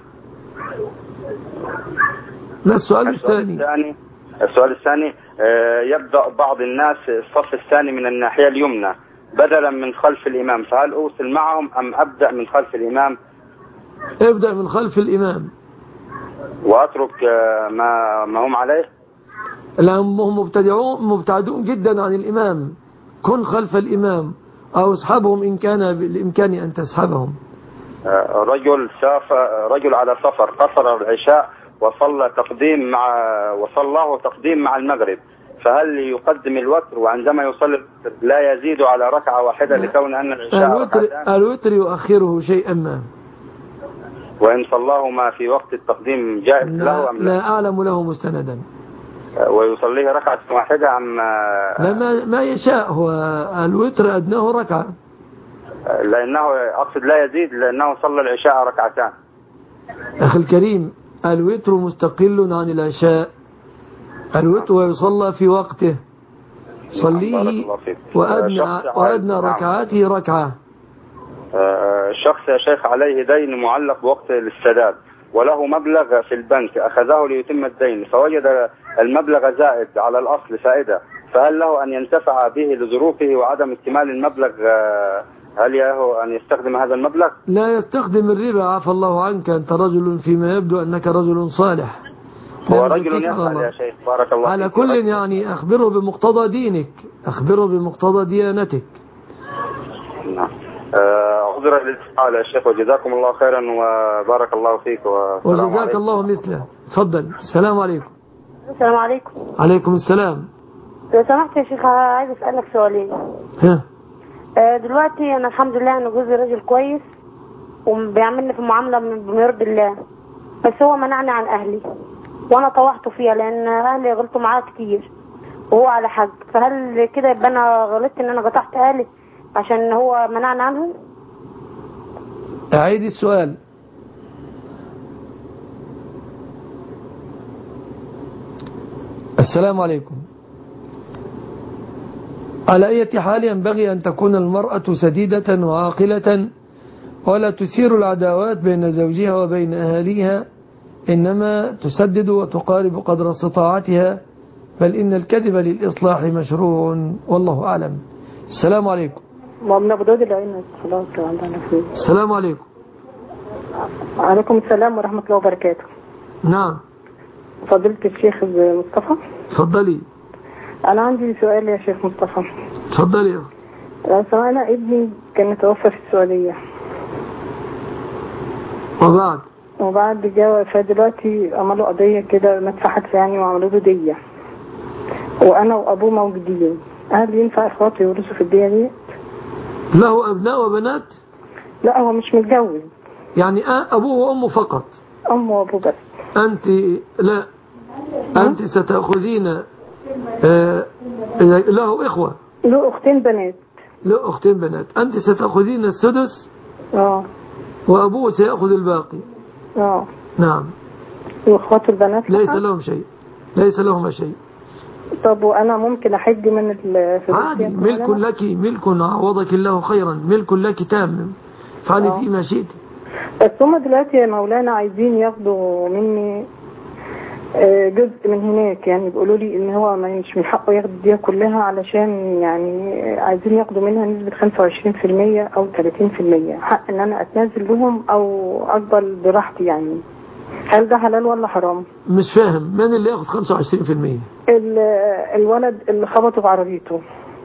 السؤال الثاني يبدأ بعض الناس الصف الثاني من الناحية اليمنى بدلا من خلف الإمام، فهل أوصل معهم أم أبدأ من خلف الإمام؟ ابدأ من خلف الإمام وأترك ما هم عليه. لا، هم مبتعدون جدا عن الإمام، كن خلف الإمام أو اسحبهم إن كان بالإمكان أن تسحبهم. رجل على سفر قصر العشاء وصلاه تقديم مع المغرب، فهل يقدم الوتر وعندما يصلي لا يزيد على ركعة واحدة لكون أن العشاء ركعتان؟ الوتر يؤخره شيئا ما، وإن صلاهما في وقت التقديم جائز له أم لا أعلم له مستندا. ويصليه ركعة واحدة أم لا ما يشاء، هو الوتر أدناه ركعة. لأنه أقصد لا يزيد لأنه صلى العشاء ركعتان. أخي الكريم، الوتر مستقل عن العشاء، الوتر يصلى في وقته، صليه وأدنى ركعاته ركعة. الشخص يا شيخ عليه دين معلق بوقت السداد وله مبلغ في البنك أخذه ليتم الدين، فوجد المبلغ زائد على الأصل فائدة، فهل له أن ينتفع به لظروفه وعدم اكتمال المبلغ؟ هل له أن يستخدم هذا المبلغ؟ لا يستخدم الربا، عفى الله عنك، أنت رجل فيما يبدو أنك رجل صالح. هو رجل يفعل يا شيخ، بارك الله على كل يعني أخبره بمقتضى دينك، أخبره بمقتضى ديانتك. نعم. أعذر للسؤال يا شيخ، وجزاكم الله خيرا وبارك الله فيك وجزاك الله مثله. تفضل. السلام عليكم. السلام عليكم. عليكم السلام. لو سمحت يا شيخ عايز أسألك سؤالين. ها. دلوقتي أنا الحمد لله أن جوزي راجل كويس وبيعملني في المعاملة بما يرضي الله، بس هو منعني عن أهلي وأنا طوحته فيها لأن أهلي غلطوا معاه كتير وهو على حق، فهل كده يبقى أنا غلطت إن أنا قطعت أهلي عشان هو منعني عنهم؟ أعيد السؤال. السلام عليكم. على أي حال ينبغي أن تكون المرأة سديدة وعاقلة ولا تثير العداوات بين زوجها وبين أهاليها، إنما تسدد وتقارب قدر استطاعتها، بل إن الكذب للإصلاح مشروع، والله أعلم. السلام عليكم. السلام عليكم. وعليكم السلام ورحمة الله وبركاته. نعم. فضيلة الشيخ مصطفى. تفضلي. أنا عندي سؤال يا شيخ مصطفى. تفضلي. أنا ابني كان توفى في السعودية. وبعد جاء فدلوقتي عملوا قضية كده مدفعت يعني وعملوا له دية، وأنا وأبوه موجودين، هل ينفع إخواتي يورثوا في الدية دي؟ له أبناء وبنات؟ لا هو مش متجوز. يعني أبوه وأمه فقط؟ أمه وأبوه بس. أنت لا أنت ستأخذين له إخوة؟ له أختين بنات. له أختين بنات. أنت ستأخذين السدس وأبوه سيأخذ الباقي. نعم. وأخواته البنات ليس لهم شيء، ليس لهم شيء. طب وأنا ممكن أحج من الفلوس؟ عادي، ملك لك، ملك عوضك الله خيرا، ملك لك تام، فعلي فيه ما شئت. بس هم دلوقتي يا مولانا عايزين ياخدوا مني جزء من هناك، يعني بيقولوا لي ان هو مش من حقه ياخد الدية كلها، علشان يعني عايزين ياخدوا منها نسبة 25% او 30%، حق ان انا اتنازل لهم او اقبل براحتي يعني. هل ده حلال ولا حرام؟ مش فاهم، من اللي ياخد 25%؟ الولد اللي خبطه بعربيته.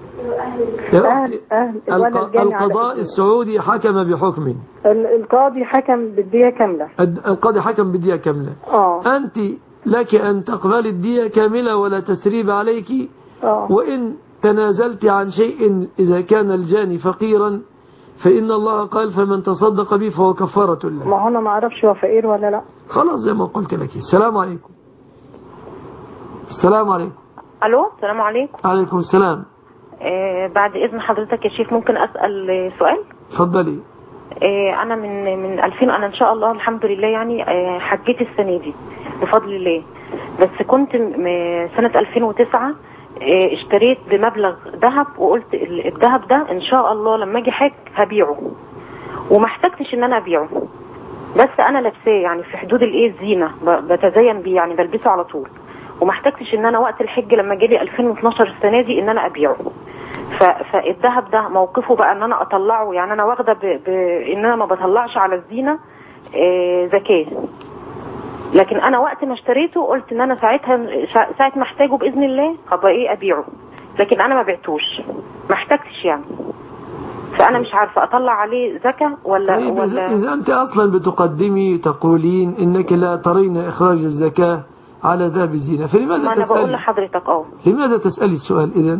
القضاء السعودي حكم بحكم، القاضي حكم بالدية كاملة. القاضي حكم بالدية كاملة. أنت لك أن تقبل الدية كاملة ولا تسريب عليك. وإن تنازلت عن شيء إذا كان الجاني فقيرا فإن الله قال فمن تصدق به فهو كفارة له. ما أنا ما أعرفش هو فقير ولا لا. خلاص زي ما قلت لك. السلام عليكم. السلام عليكم. ألو السلام عليكم. عليكم السلام. بعد إذن حضرتك يا شيخ ممكن أسأل سؤال؟ تفضلي. أنا من 2000 أنا إن شاء الله الحمد لله يعني حجيت السنة دي بفضل الله، بس كنت سنة 2009 اشتريت بمبلغ ذهب وقلت الذهب ده إن شاء الله لما أجي حج هبيعه، وما احتجتش إن أنا أبيعه، بس أنا لابساه يعني في حدود الزينة بتزين بيه يعني بلبسه على طول، وما احتجتش إن أنا وقت الحج لما جالي 2012 السنة دي إن أنا أبيعه. فالذهب ده موقفه بقى ان انا اطلعه، يعني انا واخده ان انا ما بطلعش على الزينه زكاه، لكن انا وقت ما اشتريته قلت ان انا ساعه ما احتاجه باذن الله هبقى ابيعه، لكن انا ما بعتوش، ما احتجتش يعني، فانا مش عارفه اطلع عليه زكاه ولا اذا انت اصلا بتقدمي تقولين انك لا ترين اخراج الزكاه على ذهب الزينه، فلماذا ما تسالي؟ انا بقول لحضرتك لماذا تسالي السؤال اذا؟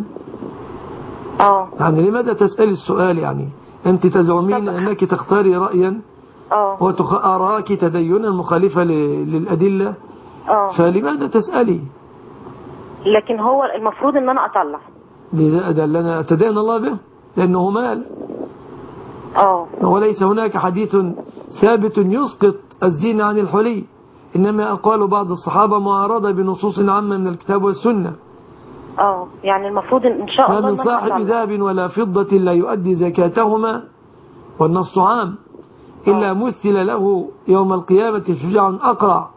يعني لماذا تسألي السؤال؟ يعني أنت تزعمين أنك تختاري رأيا وأراك تدينا مخالفة للأدلة، فلماذا تسألي؟ لكن هو المفروض أن أنا أطلع ده لنا تدين الله به لأنه مال. وليس هناك حديث ثابت يسقط الزينة عن الحلي، إنما أقوال بعض الصحابة معارضة بنصوص عامة من الكتاب والسنة. يعني المفروض إن شاء الله ما من صاحب ذهب ولا فضة لا يؤدي زكاتهما، والنص عام، إلا مثل له يوم القيامة شجاع أقرع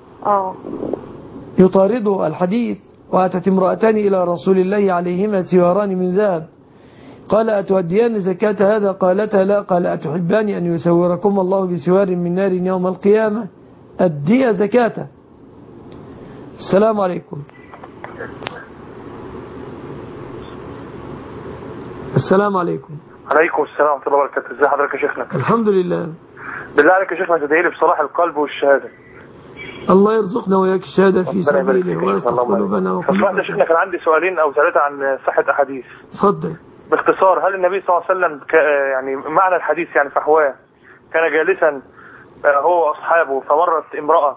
يطارده الحديث. وأتت امرأتان إلى رسول الله عليهما سواران من ذهب، قال أتؤديان زكاة هذا؟ قالتا لا. قال أتحبان أن يسوركم الله بسوار من نار يوم القيامة؟ أدي زكاة. السلام عليكم. السلام عليكم. عليكم السلام ورحمة الله وبركاته. ازي حضرتك يا شيخنا؟ الحمد لله. بالله عليك يا شيخنا تدعي لي بصلاح القلب والشهادة. الله يرزقنا وياك الشهادة في سبيله ويصلح قلوبنا وقلوبنا. يا شيخنا كان عندي سؤالين أو ثلاثة عن صحة أحاديث. اتفضل. باختصار، هل النبي صلى الله عليه وسلم يعني معنى الحديث يعني فحواه كان جالسا هو وأصحابه فمرت امرأة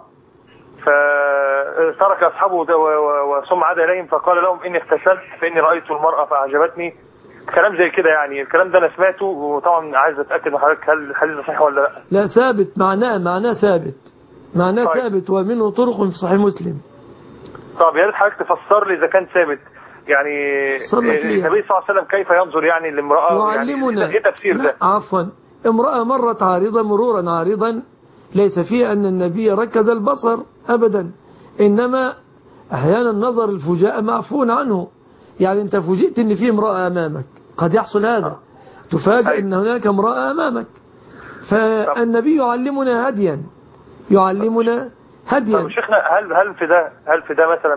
فترك أصحابه ثم عاد إليهم فقال لهم إني اغتسلت فإني رأيت المرأة فأعجبتني، كلام زي كده يعني. الكلام ده أنا سمعته وطبعا عايز أتأكد من حضرتك هل الحديث ده صحيح ولا لا؟ لا ثابت، معناه ثابت، معناه طيب. ثابت ومنه طرق في صحيح مسلم. طب يا ريت حضرتك تفسر لي إذا كان ثابت يعني النبي صلى الله عليه وسلم كيف ينظر يعني لامرأة، يعلمنا يعني ايه تفسير ده؟ عفوا، امرأة مرت عارضة مرورا عارضا ليس فيه أن النبي ركز البصر أبدا، إنما أحيانا نظر الفجاء معفو عنه. يعني أنت فوجئت أن في امرأة أمامك، قد يحصل هذا، تفاجأ أن هناك امرأة أمامك، فالنبي يعلمنا هديا، يعلمنا هديا. طب شيخنا هل في ده مثلا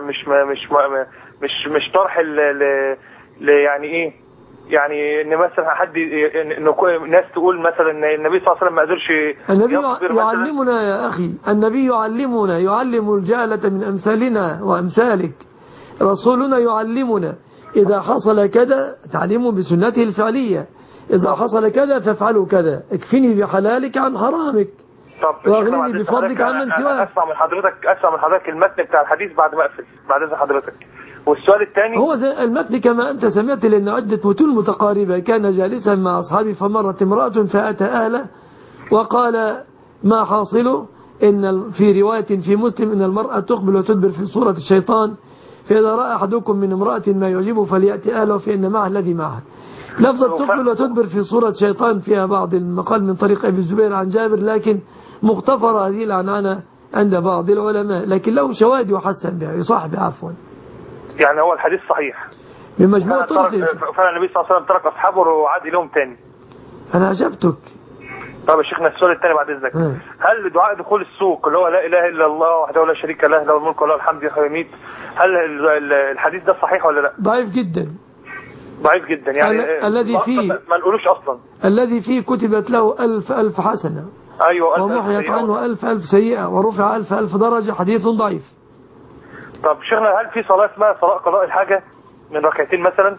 مش طرح يعني ايه، يعني ان مثلا حد ناس تقول مثلا ان النبي صلى الله عليه وسلم ما قدرش النبي يعلمنا يا اخي، النبي يعلمنا، يعلم الجهلة من امثالنا وامثالك. رسولنا يعلمنا إذا حصل كذا تعلموا بسنته الفعلية، إذا حصل كذا فافعلوا كذا، اكفني بحلالك عن حرامك واغنني بفضلك عن من سواك. اسمع من حضرتك المتن بتاع الحديث بعد ما اقفل، بعد اذن حضرتك. والسؤال الثاني هو المتن كما أنت سمعت، لأن عدة متون متقاربة. كان جالسا مع أصحابه فمرت امرأة فأتى أهله وقال ما حاصله؟ إن في رواية في مسلم إن المرأة تقبل وتدبر في صورة الشيطان، فإذا رأى أحدكم من امرأة ما يعجبه فليأتي أهله فإن معه الذي معه. لفظة تقبل وتدبر في صورة شيطان فيها بعض المقال من طريق أبي الزبير عن جابر، لكن مغتفر هذه العنعنة عند بعض العلماء، لكن له شواهد وحسن بها، يصح بعفوا. يعني هو الحديث صحيح بمجموع طرق. فعلا النبي صلى الله عليه وسلم ترك أصحابه وعاد إليهم تاني. أنا أجبتك. طب يا شيخنا السؤال الثاني بعد إذنك، هل دعاء دخول السوق اللي هو لا إله إلا الله وحده لا شريك له له الملك وله الحمد يحيي ويميت، هل الحديث ده صحيح ولا لا؟ ضعيف جدا. ضعيف جدا يعني الذي فيه ما نقولوش أصلا. الذي فيه كتبت له 1000 حسنة، أيوة، ومحيت عنه 1000 سيئة، ورفع 1000 درجة، حديث ضعيف. طب شيخنا هل في صلاة اسمها صلاة قضاء الحاجة من ركعتين مثلا؟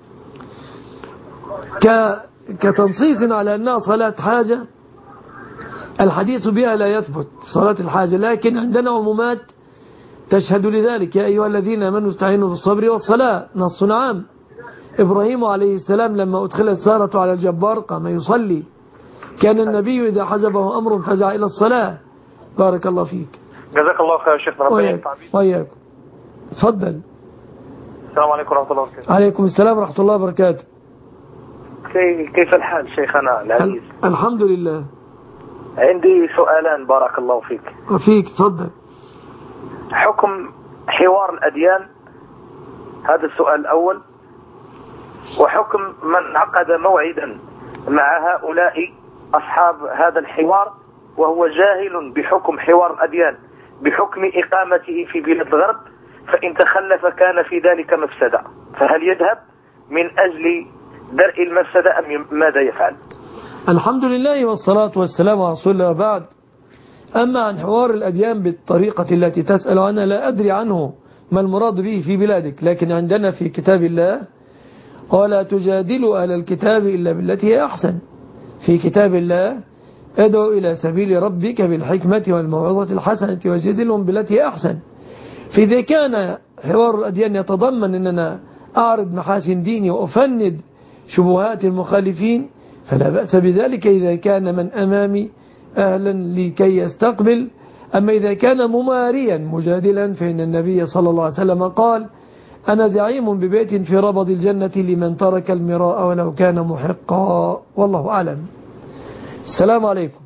كتنصيص على أنها صلاة حاجة، الحديث بها لا يثبت صلاة الحاجة، لكن عندنا عمومات تشهد لذلك. يا أيها الذين آمنوا استعينوا بالصبر والصلاة، نص عام. إبراهيم عليه السلام لما أدخلت سارة على الجبار قام يصلي. كان النبي إذا حزبه أمر فزع إلى الصلاة. بارك الله فيك. جزاك الله خير يا شيخنا، ربنا ينفع بيك. وإياكم. تفضل. السلام عليكم ورحمة الله وبركاته. عليكم السلام ورحمة الله وبركاته. كيف الحال شيخنا العزيز؟ الحمد لله. عندي سؤالان بارك الله فيك. وفيك تفضل. حكم حوار الأديان، هذا السؤال الأول. وحكم من عقد موعدا مع هؤلاء أصحاب هذا الحوار وهو جاهل بحكم حوار الأديان بحكم إقامته في بلاد الغرب، فإن تخلف كان في ذلك مفسدة، فهل يذهب من أجل درء المفسدة أم ماذا يفعل؟ الحمد لله والصلاة والسلام على رسول الله. بعد، أما عن حوار الأديان بالطريقة التي تسأل عنها لا أدري عنه ما المراد به في بلادك، لكن عندنا في كتاب الله ولا تجادلوا أهل الكتاب إلا بالتي هي أحسن. في كتاب الله ادعو إلى سبيل ربك بالحكمة والموعظة الحسنة وجادلهم بالتي هي أحسن. فإذا كان حوار الأديان يتضمن أننا أعرض محاسن ديني وأفند شبهات المخالفين، فلا بأس بذلك إذا كان من أمامي أهلا لكي يستقبل. أما إذا كان مماريا مجادلا فإن النبي صلى الله عليه وسلم قال أنا زعيم ببيت في ربض الجنة لمن ترك المراء ولو كان محقا، والله أعلم. السلام عليكم.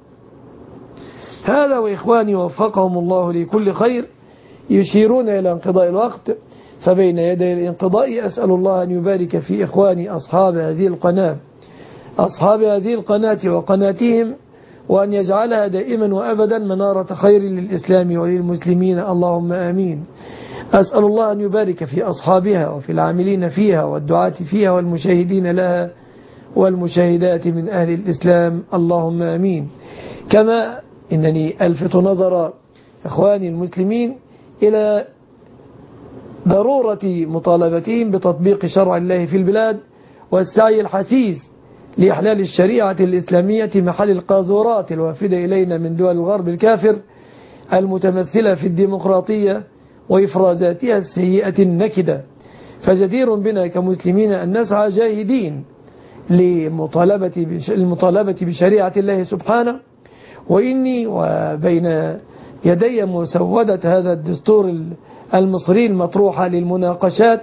هذا وإخواني وفقهم الله لكل خير يشيرون إلى انقضاء الوقت، فبين يدي الانقضاء أسأل الله أن يبارك في إخواني أصحاب هذه القناة وقناتهم، وأن يجعلها دائما وأبدا منارة خير للإسلام وللمسلمين، اللهم آمين. أسأل الله أن يبارك في أصحابها وفي العاملين فيها والدعاة فيها والمشاهدين لها والمشاهدات من أهل الإسلام، اللهم آمين. كما إنني ألفت نظر إخواني المسلمين إلى ضرورة مطالبتهم بتطبيق شرع الله في البلاد والسعي الحثيث لإحلال الشريعة الإسلامية محل القاذورات الوافدة إلينا من دول الغرب الكافر المتمثلة في الديمقراطية وإفرازاتها السيئة النكدة. فجدير بنا كمسلمين أن نسعى جاهدين للمطالبة بشريعة الله سبحانه. وإني وبين يدي مسودة هذا الدستور المصري المطروحة للمناقشات،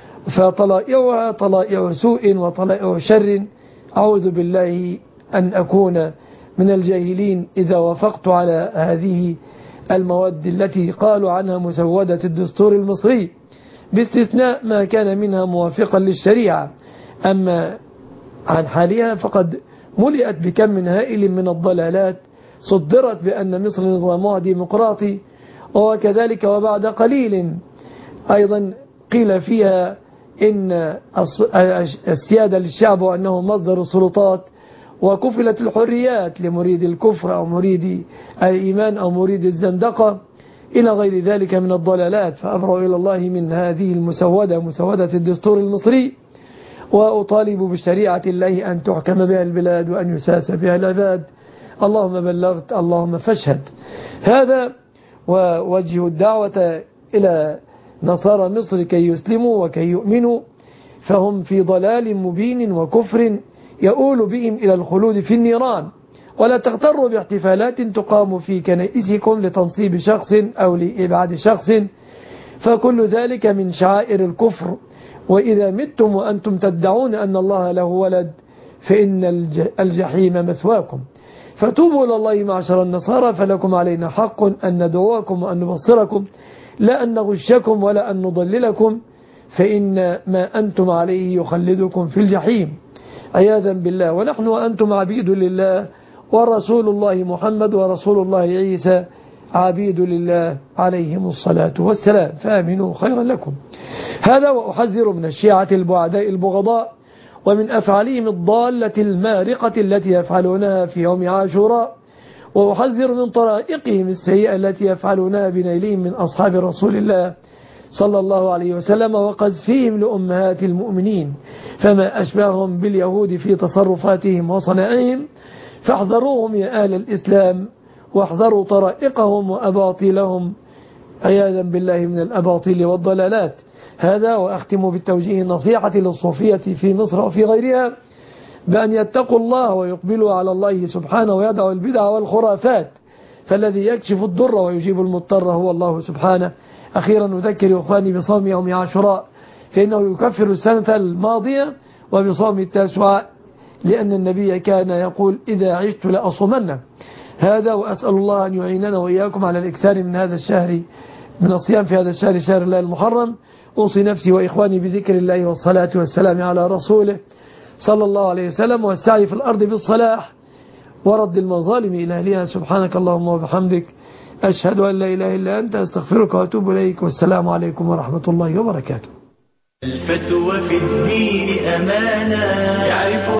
فطلائعها طلائع سوء وطلائع شر، أعوذ بالله أن أكون من الجاهلين إذا وافقت على هذه المواد التي قالوا عنها مسودة الدستور المصري، باستثناء ما كان منها موافقا للشريعة. أما عن حالها فقد ملئت بكم من هائل من الضلالات صدرت بأن مصر نظامها ديمقراطي، وكذلك وبعد قليل أيضا قيل فيها إن السيادة للشعب وأنه مصدر السلطات، وكفلت الحريات لمريد الكفر أو مريد الإيمان أو مريد الزندقة إلى غير ذلك من الضلالات. فأبرأ إلى الله من هذه مسودة الدستور المصري، وأطالب بشريعة الله أن تحكم بها البلاد وأن يساس بها العباد. اللهم بلغت، اللهم فاشهد. هذا ووجه الدعوة إلى نصارى مصر كي يسلموا وكي يؤمنوا، فهم في ضلال مبين وكفر يؤول بهم إلى الخلود في النيران. ولا تغتروا باحتفالات تقام في كنائسكم لتنصيب شخص أو لإبعاد شخص، فكل ذلك من شعائر الكفر. وإذا متم وأنتم تدعون أن الله له ولد فإن الجحيم مثواكم. فتوبوا إلى الله معشر النصارى، فلكم علينا حق أن ندعوكم وأن نبصركم، لا أن نغشكم ولا أن نضللكم، فإن ما أنتم عليه يخلدكم في الجحيم عياذا بالله. ونحن وأنتم عبيد لله، ورسول الله محمد ورسول الله عيسى عبيد لله عليهم الصلاة والسلام، فآمنوا خيرا لكم. هذا وأحذر من الشيعة البعداء البغضاء ومن أفعالهم الضالة المارقة التي يفعلونها في يوم عاشوراء، وأحذر من طرائقهم السيئة التي يفعلونها بنيلهم من أصحاب رسول الله صلى الله عليه وسلم وقذفهم لأمهات المؤمنين، فما أشبههم باليهود في تصرفاتهم وصنائعهم. فاحذروهم يا أهل الإسلام، واحذروا طرائقهم وأباطيلهم عياذا بالله من الأباطيل والضلالات. هذا وأختم بالتوجيه النصيحة للصوفية في مصر وفي غيرها بأن يتقوا الله ويقبلوا على الله سبحانه ويدعوا البدع والخرافات، فالذي يكشف الضر ويجيب المضطر هو الله سبحانه. أخيرا أذكر إخواني بصوم يوم عاشوراء، فإنه يكفر السنة الماضية، وبصوم التاسوعاء لأن النبي كان يقول إذا عشت لأصومن. هذا وأسأل الله أن يعيننا وإياكم على الإكثار من هذا الشهر، من الصيام في هذا الشهر، شهر الله المحرم. أوصي نفسي وإخواني بذكر الله والصلاة والسلام على رسوله صلى الله عليه وسلم، والسعي في الأرض بالصلاح ورد المظالم إلى أهلها. سبحانك اللهم وبحمدك، أشهد أن لا إله إلا أنت، أستغفرك وأتوب إليك، والسلام عليكم ورحمة الله وبركاته. الفتوى في الدين أمانة، يعرف